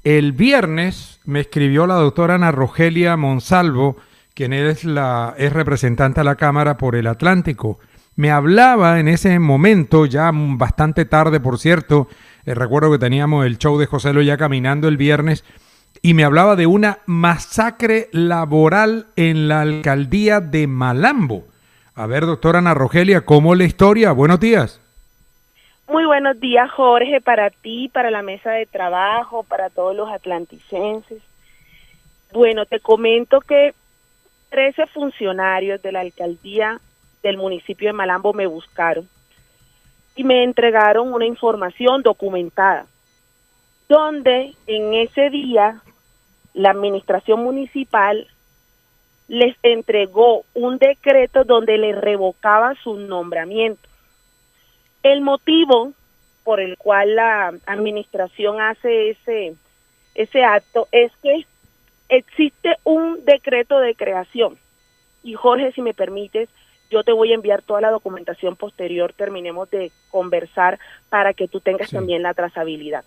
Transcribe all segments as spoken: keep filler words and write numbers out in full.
el viernes me escribió la doctora Ana Rogelia Monsalvo, quien es, la, es representante a la Cámara por el Atlántico. Me hablaba en ese momento, ya bastante tarde por cierto, eh, recuerdo que teníamos el show de José Lo ya caminando el viernes, y me hablaba de una masacre laboral en la alcaldía de Malambo. A ver, doctora Ana Rogelia, ¿cómo es la historia? Buenos días. Muy buenos días, Jorge, para ti, para la mesa de trabajo, para todos los atlanticenses. Bueno, te comento que trece funcionarios de la alcaldía del municipio de Malambo me buscaron y me entregaron una información documentada, donde en ese día la administración municipal les entregó un decreto donde les revocaba su nombramiento. El motivo por el cual la administración hace ese, ese acto es que existe un decreto de creación. Y Jorge, si me permites, yo te voy a enviar toda la documentación posterior, terminemos de conversar para que tú tengas sí. también la trazabilidad.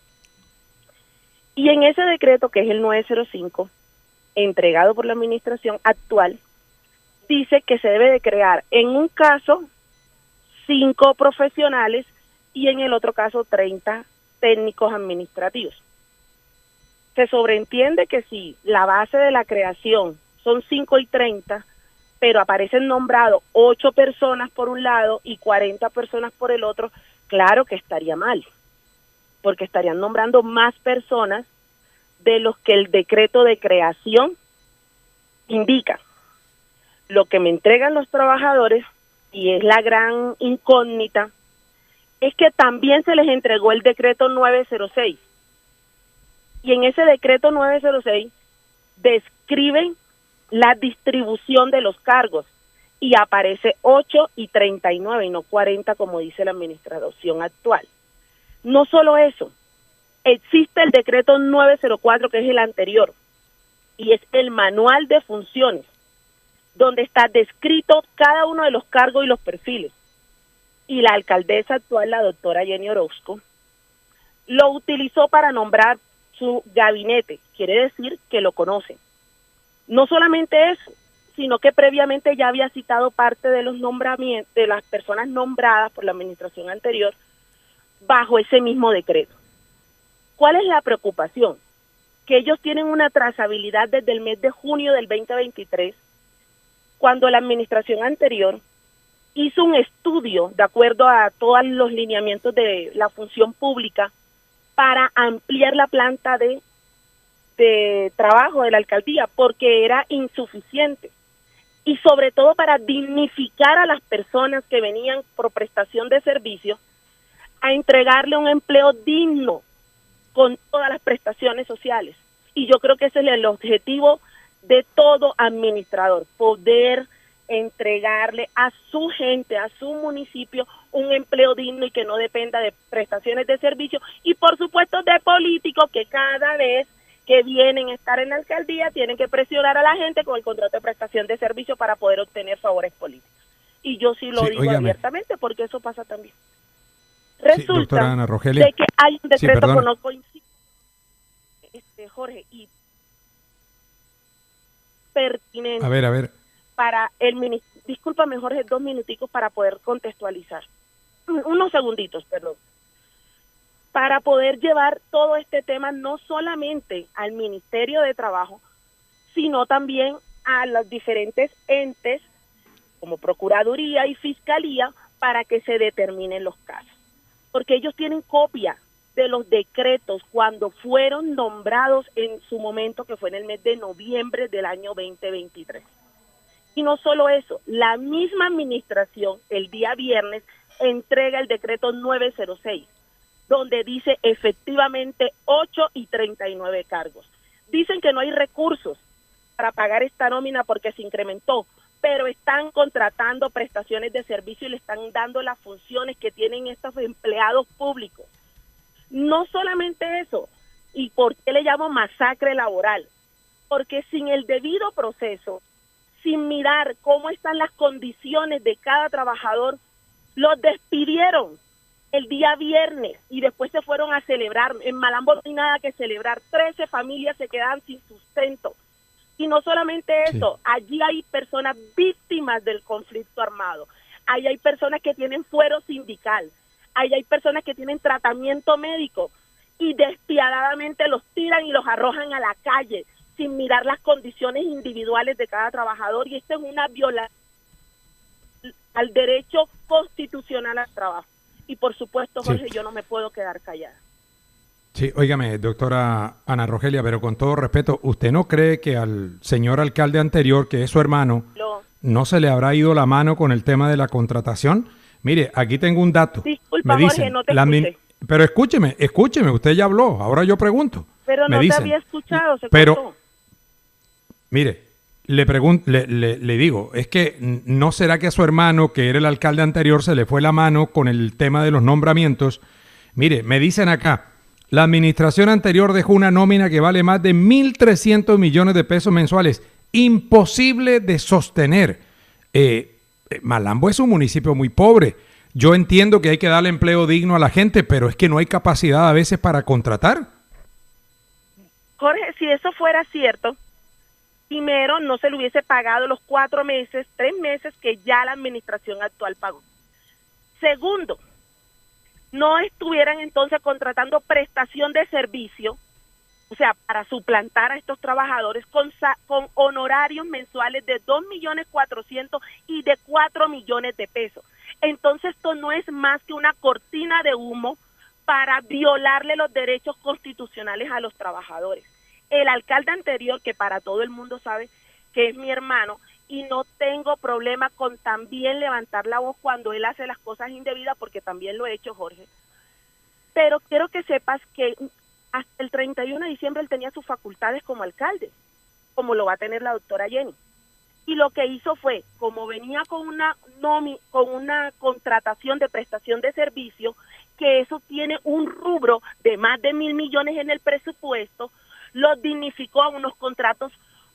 Y en ese decreto, que es el nueve cero cinco, entregado por la administración actual, dice que se debe de crear en un caso cinco profesionales y en el otro caso treinta técnicos administrativos. Se sobreentiende que si la base de la creación son cinco y treinta, pero aparecen nombrados ocho personas por un lado y cuarenta personas por el otro, claro que estaría mal, porque estarían nombrando más personas de los que el decreto de creación indica. Lo que me entregan los trabajadores, y es la gran incógnita, es que también se les entregó el decreto nueve cero seis. Y en ese decreto nueve cero seis describen la distribución de los cargos y aparece ocho y treinta y nueve y no cuarenta como dice la administración actual. No solo eso, existe el decreto nueve cero cuatro que es el anterior y es el manual de funciones donde está descrito cada uno de los cargos y los perfiles. Y la alcaldesa actual, la doctora Jenny Orozco, lo utilizó para nombrar su gabinete, quiere decir que lo conocen. No solamente eso, sino que previamente ya había citado parte de los nombramientos, de las personas nombradas por la administración anterior, bajo ese mismo decreto. ¿Cuál es la preocupación? Que ellos tienen una trazabilidad desde el mes de junio del veinte veintitrés, cuando la administración anterior hizo un estudio de acuerdo a todos los lineamientos de la función pública para ampliar la planta de, de trabajo de la alcaldía, porque era insuficiente. Y sobre todo para dignificar a las personas que venían por prestación de servicios, a entregarle un empleo digno con todas las prestaciones sociales. Y yo creo que ese es el objetivo de todo administrador, poder entregarle a su gente, a su municipio, un empleo digno y que no dependa de prestaciones de servicio y por supuesto de políticos que cada vez que vienen a estar en la alcaldía tienen que presionar a la gente con el contrato de prestación de servicio para poder obtener favores políticos. Y yo sí lo sí, digo óigame. abiertamente porque eso pasa también. Resulta sí, Ana Rogelia. de que hay un decreto sí, que no coincide, este, Jorge, y pertinente. A ver, a ver. Para el ministerio, discúlpame Jorge, dos minuticos para poder contextualizar. Unos segunditos, perdón. Para poder llevar todo este tema no solamente al Ministerio de Trabajo, sino también a los diferentes entes como Procuraduría y Fiscalía para que se determinen los casos. Porque ellos tienen copia de los decretos cuando fueron nombrados en su momento, que fue en el mes de noviembre del año veinte veintitrés. Y no solo eso, la misma administración el día viernes entrega el decreto nueve cero seis, donde dice efectivamente ocho y treinta y nueve cargos. Dicen que no hay recursos para pagar esta nómina porque se incrementó, pero están contratando prestaciones de servicio y le están dando las funciones que tienen estos empleados públicos. No solamente eso, ¿y por qué le llamo masacre laboral? Porque sin el debido proceso, sin mirar cómo están las condiciones de cada trabajador, los despidieron el día viernes y después se fueron a celebrar. En Malambo no hay nada que celebrar. trece familias se quedan sin sustento. Y no solamente eso, sí. Allí hay personas víctimas del conflicto armado. Ahí hay personas que tienen fuero sindical. Ahí hay personas que tienen tratamiento médico y despiadadamente los tiran y los arrojan a la calle sin mirar las condiciones individuales de cada trabajador. Y esto es una violación al derecho constitucional al trabajo. Y por supuesto, Jorge, sí. Yo no me puedo quedar callada. Sí, óigame, doctora Ana Rogelia, pero con todo respeto, ¿usted no cree que al señor alcalde anterior, que es su hermano, no, no se le habrá ido la mano con el tema de la contratación? Mire, aquí tengo un dato. Disculpa, me dicen, Jorge, no te la escuché. Pero escúcheme, escúcheme, usted ya habló, ahora yo pregunto. Pero no me dicen, te había escuchado, se pero, cortó. Mire, le, pregunto, le, le, le digo, es que ¿no será que a su hermano, que era el alcalde anterior, se le fue la mano con el tema de los nombramientos? Mire, me dicen acá, la administración anterior dejó una nómina que vale más de mil trescientos millones de pesos mensuales. Imposible de sostener. Eh, Malambo es un municipio muy pobre. Yo entiendo que hay que darle empleo digno a la gente, pero es que no hay capacidad a veces para contratar. Jorge, si eso fuera cierto, primero no se le hubiese pagado los cuatro meses, tres meses que ya la administración actual pagó. Segundo, no estuvieran entonces contratando prestación de servicio, o sea, para suplantar a estos trabajadores con, con honorarios mensuales de dos millones cuatrocientos y de cuatro millones de pesos. Entonces esto no es más que una cortina de humo para violarle los derechos constitucionales a los trabajadores. El alcalde anterior, que para todo el mundo sabe que es mi hermano, y no tengo problema con también levantar la voz cuando él hace las cosas indebidas, porque también lo he hecho, Jorge. Pero quiero que sepas que hasta el treinta y uno de diciembre él tenía sus facultades como alcalde, como lo va a tener la doctora Jenny. Y lo que hizo fue, como venía con una nomi, con una contratación de prestación de servicio, que eso tiene un rubro de más de mil millones en el presupuesto, lo dignificó a unos contratos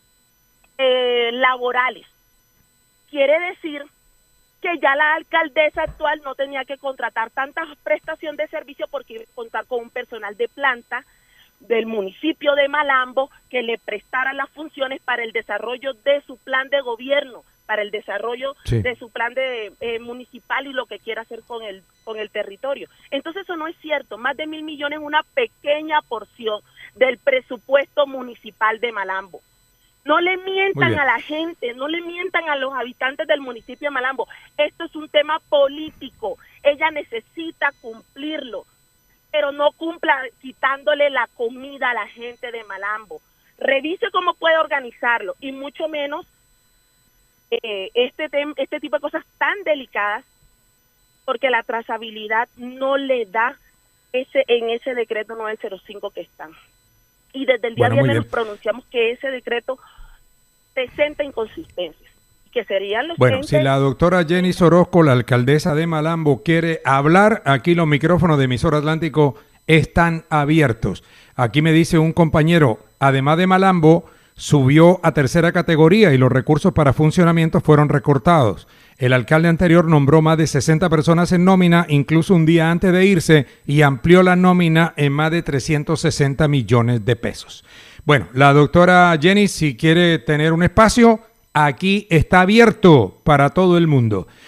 eh, laborales. Quiere decir que ya la alcaldesa actual no tenía que contratar tanta prestación de servicio porque iba a contar con un personal de planta del municipio de Malambo que le prestara las funciones para el desarrollo de su plan de gobierno, para el desarrollo sí. de su plan de eh, municipal y lo que quiera hacer con el con el territorio. Entonces eso no es cierto. Más de mil millones es una pequeña porción del presupuesto municipal de Malambo. No le mientan a la gente, no le mientan a los habitantes del municipio de Malambo. Esto es un tema político. Ella necesita cumplirlo, pero no cumpla quitándole la comida a la gente de Malambo. Revise cómo puede organizarlo y mucho menos eh, este, tem este tipo de cosas tan delicadas, porque la trazabilidad no le da ese en ese decreto nueve cero cinco que están. Y desde el día bueno, viernes nos pronunciamos que ese decreto presenta inconsistencias, que serían los Bueno, si la doctora Jenny Orozco, la alcaldesa de Malambo, quiere hablar, aquí los micrófonos de Emisora Atlántico están abiertos. Aquí me dice un compañero, además de Malambo, subió a tercera categoría y los recursos para funcionamiento fueron recortados. El alcalde anterior nombró más de sesenta personas en nómina, incluso un día antes de irse, y amplió la nómina en más de trescientos sesenta millones de pesos. Bueno, la doctora Jenny, si quiere tener un espacio, aquí está abierto para todo el mundo.